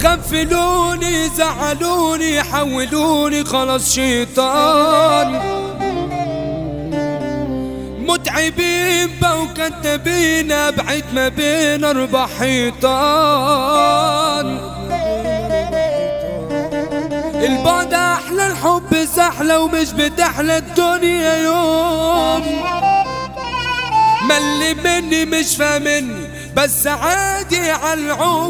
غفلوني زعلوني حولوني خلاص شيطان، متعبين بقوا كدابين ابعد ما بين اربع حيطان. البعد احلى الحب سحلة ومش بتحلى الدنيا يوم. ملي مني مش فاهمني بس عادي على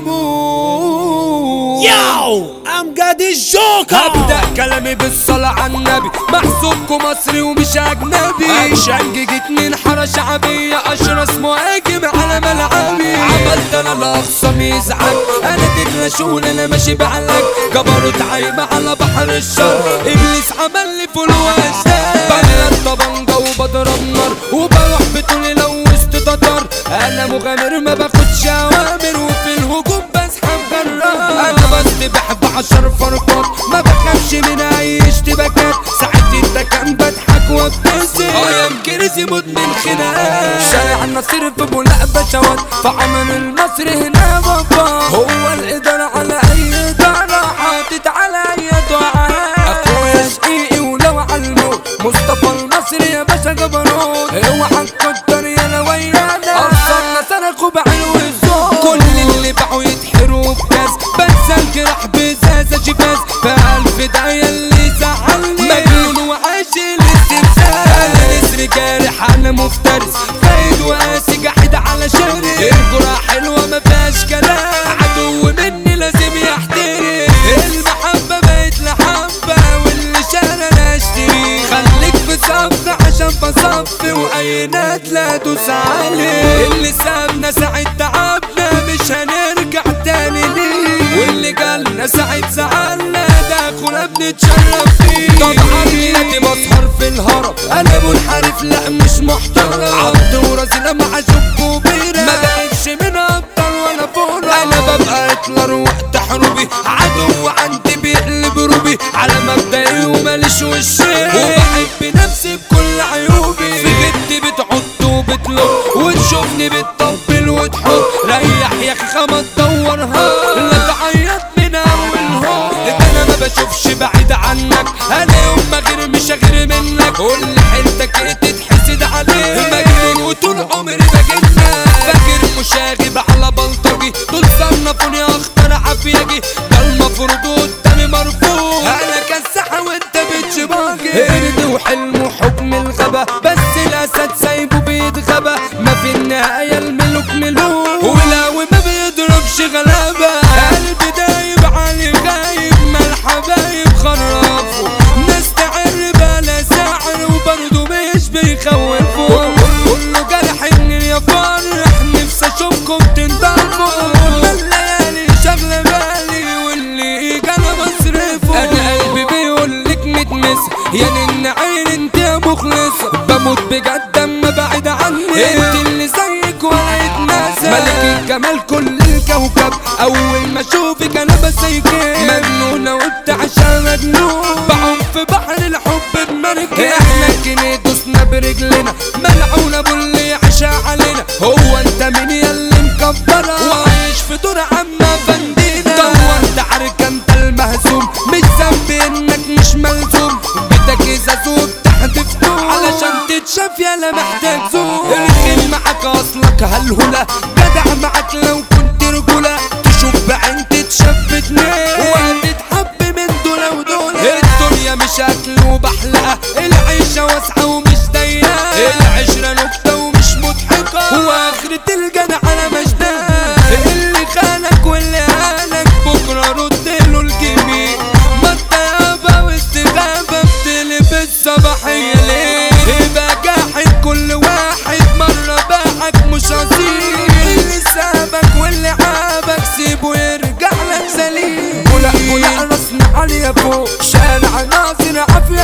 العموم. ياو امجد الجوكر. هبدأ كلامي بالصلاة على النبي، محسوبكم مصري ومش اجنبي. شنجة اتنين حارة شعبية اشرس مهاجم على ملعبي. عملت انا الاخصام يزعج، انا الرشول انا ماشي بعلك. جبروت عايمة على بحر الشر، ابليس عمل لي فول واشتاق. بلد طبنجة وبضرب نار وبروح بطولي لو وسط تتر. انا مغامر ما باخدش اوامر وفي الهجوم بسحب جرار. انا بسبح ب10 فرقات ما بخافش من اي اشتباكات. ساعات التكام بضحك وابتسم، ايام كرسي مدمن خناقات. شارع النصير في بولاق بشوات، في عمل المصري هنا بابا. هو الادارة على اي ادارة حاطط على اي دعاء. اخويا شقيقي ولو عالموت مصطفى المصري يا باشا جبروت. اوعى تقدر يا ويانا اصلنا سرقوا بعلو الزور. كل اللي باعوا يتحروا بكاس، بس الجرح بزازة جباز. فألف داية اللي زعلني مجنون وعاشق الاستمثال. انا نسر جارح انا مفترس، فايد وقاسي جحد على شاري. الجرأة حلوة ما فيهاش كلام، عدو مني لازم يحترم. المحبة بقت لحبة واللي شارى انا اشتري. خليك في صف عشان بصفي واي لا دوس عليه. اللي سابنا ساعة تعبنا مش هنرجع تاني ليه. واللي جالنا ساعة زعلنا ده اخونا بنتشرف فيه. طبعا ميلادي مسهر في الهرم، انا منحرف لا مش محترم. عبد ورزينة مع شوك وبيرة، ما بقتش من ابطال ولا فورة. انا ببقى هتلر وقت حروبي، عدو عندي بيقلب روبي. على مبدئي وماليش وشي، وبحب نفسي بكل عيوبي. في جدي بتحط وبتلف وتشوفني بتطبل وتحط. ريح يا اخي ما تدورها لا تعيط من اولها. ده انا ما بشوفش بعيد عنك، انا يوم ما غير مش غير منك. كل حيلتك تتحسد عليه، مجنون وطول عمري بجنك. فاكر مشاغب على بلطجي، دول صنفوني اختار عافيجي. ده المفروض قدامي مرفوض، انا كساحة وانت بتشباجي. قرد وحلم وحكم الغبا، بس الاسد سايبه بيتغبى. ما في النهاية الملوك ملوك، ولو ما بيضربش غلابة. قلبي دايب علي غايب، ما الحبايب خرفوا. ناس تعرب على ساحر وبرضه مش بيخوفوا. كله جرح ان يا فرح، نفسي اشوفكم تنضربوا. الليالي شغلة بالي واللي انا بصرفه. انا قلبي بيقولك متمس يا نن عين انت يا مخلصة. بموت بجد اما بعيد عني، انت اللي زيك ولا يتناسى. ملك الجمال كل الكوكب، اول ما اشوفك انا بسيكي. مجنونة وبتعشى مجنون، بعوم في بحر الحب بمركب. احنا كنا دوسنا برجلنا، ملعون ابو اللي يعشى علينا. هو انت مين ياللي مكبرة وعايش في دور عما فندينا؟ دورت عركة انت المهزوم، مش ذنبي انك مش ملزوم. بدك ازازوب تحدف علشان تتشاف يالا محتاج زوم. الخيل معاك اصلك هالهلا، جدع معاك لو كنت رجولة. تشوف بعين تتشاف اتنين وهتتحب من دولة ودولة. الدنيا مش اكل وبحلقة، العيشة واسعة ومش ضيقة. العشرة نكتة ومش مضحكة، واخرة الجدع على مجدها. اللي خانك واللي هانك بكرة ردله الجميل. ما انت يابا واستغابة بتلبس صباحية ليه؟ يبقى جاحد كل واحد مرة باعك مش اصيل. اللي سابك واللي عابك سيبه يرجع لك سليم. بولا راسنا عليا فوق، شارع ناصر عافية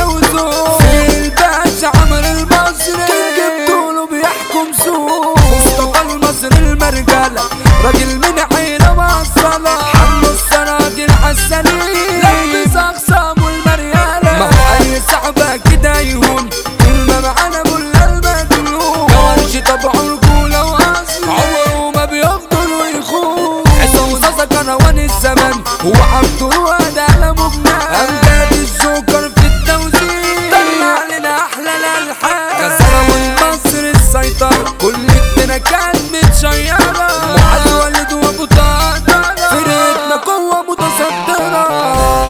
وعبده